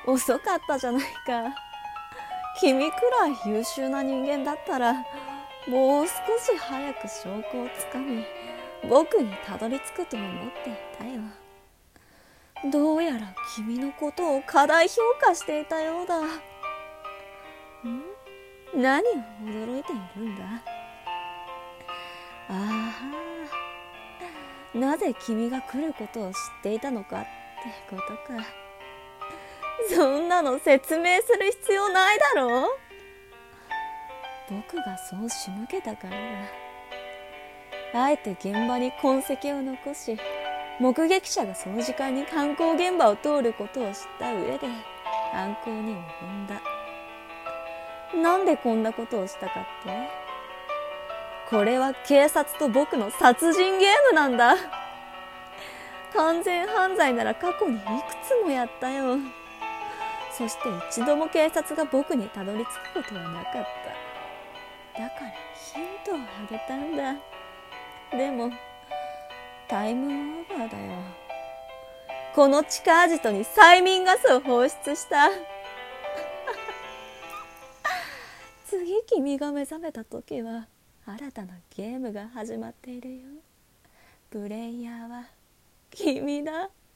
遅かったじゃないか。君くらい優秀な人間だったらもう少し早く証拠をつかみ僕にたどり着くと思っていたよ。どうやら君のことを過大評価していたようだ。何を驚いているんだ。ああ、なぜ君が来ることを知っていたのかってことか。そんなの説明する必要ないだろう。僕がそう仕向けたからだ。あえて現場に痕跡を残し、目撃者がその時間に犯行現場を通ることを知った上で犯行に及んだ。なんでこんなことをしたかって？これは警察と僕の殺人ゲームなんだ。完全犯罪なら過去にいくつもやったよ。そして一度も警察が僕にたどり着くことはなかった。だからヒントをあげたんだ。でもタイムオーバーだよ。この地下アジトに催眠ガスを放出した次君が目覚めた時は新たなゲームが始まっているよ。プレイヤーは君だ。